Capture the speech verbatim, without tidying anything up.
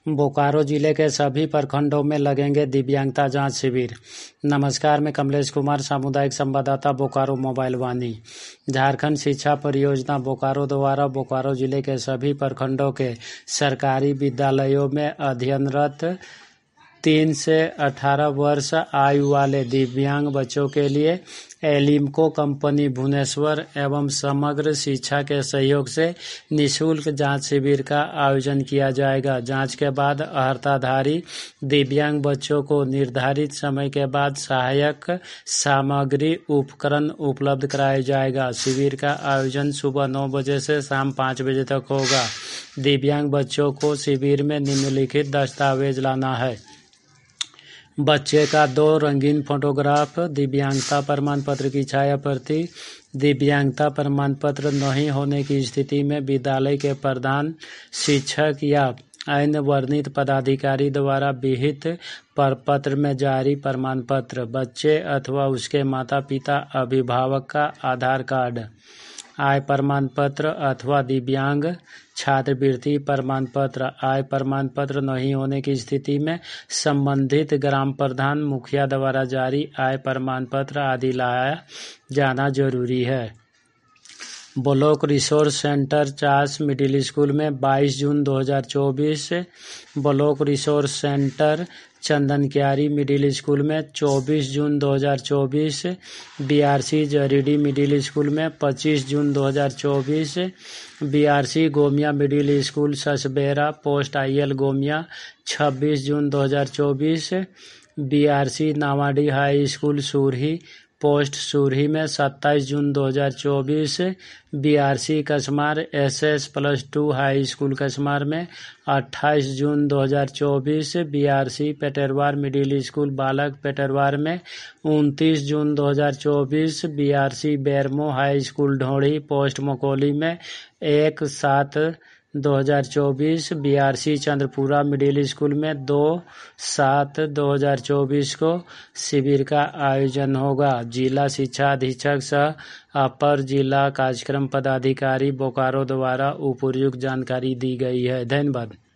बोकारो जिले के सभी प्रखंडों में लगेंगे दिव्यांगता जांच शिविर। नमस्कार, मैं कमलेश कुमार, सामुदायिक संवाददाता, बोकारो मोबाइल वाणी। झारखंड शिक्षा परियोजना बोकारो द्वारा बोकारो जिले के सभी प्रखंडों के सरकारी विद्यालयों में अध्ययनरत तीन से अठारह वर्ष आयु वाले दिव्यांग बच्चों के लिए एलिम्को कंपनी भुवनेश्वर एवं समग्र शिक्षा के सहयोग से निःशुल्क जांच शिविर का आयोजन किया जाएगा। जांच के बाद अर्हताधारी दिव्यांग बच्चों को निर्धारित समय के बाद सहायक सामग्री उपकरण उपलब्ध कराया जाएगा। शिविर का आयोजन सुबह नौ बजे से शाम पाँच बजे तक होगा। दिव्यांग बच्चों को शिविर में निम्नलिखित दस्तावेज लाना है: बच्चे का दो रंगीन फोटोग्राफ, दिव्यांगता प्रमाण पत्र की छाया प्रति। दिव्यांगता प्रमाण पत्र नहीं होने की स्थिति में विद्यालय के प्रधान शिक्षक या अन्य वर्णित पदाधिकारी द्वारा विहित प्रपत्र में जारी प्रमाण पत्र। बच्चे अथवा उसके माता पिता अभिभावक का आधार कार्ड, आय प्रमाण पत्र अथवा दिव्यांग छात्रवृत्ति प्रमाण पत्र। आय प्रमाण पत्र नहीं होने की स्थिति में संबंधित ग्राम प्रधान मुखिया द्वारा जारी आय प्रमाण पत्र आदि लाया जाना जरूरी है। Block resource centre Chas middle school में बाईस जून दो हज़ार चौबीस, ब्लॉक रिसोर्स सेंटर चंदन क्यारी मिडिल स्कूल में चौबीस जून दो हज़ार चौबीस, बीआरसी जरीडी मिडिल स्कूल में पच्चीस जून दो हज़ार चौबीस, BRC Gomia middle school Sasbera post IL Gomia छब्बीस जून दो हज़ार चौबीस, BRC Nawadih high school Surhi post Surhi में सत्ताईस जून दो हज़ार चौबीस, BRC Kasmar SS plus two high school Kasmar में अट्ठाईस जून दो हज़ार चौबीस, बीआरसी पेटरवार मिडिल स्कूल बालक पेटरवार में उनतीस जून दो हज़ार चौबीस, BRC Bermo high school Dhodhi post Makoli में एक सात दो हज़ार चौबीस, बीआरसी चंद्रपुरा मिडिल स्कूल में दो सात दो हज़ार चौबीस को शिविर का आयोजन होगा। जिला शिक्षा अधीक्षक सह अपर जिला कार्यक्रम पदाधिकारी बोकारो द्वारा उपर्युक्त जानकारी दी गई है। धन्यवाद।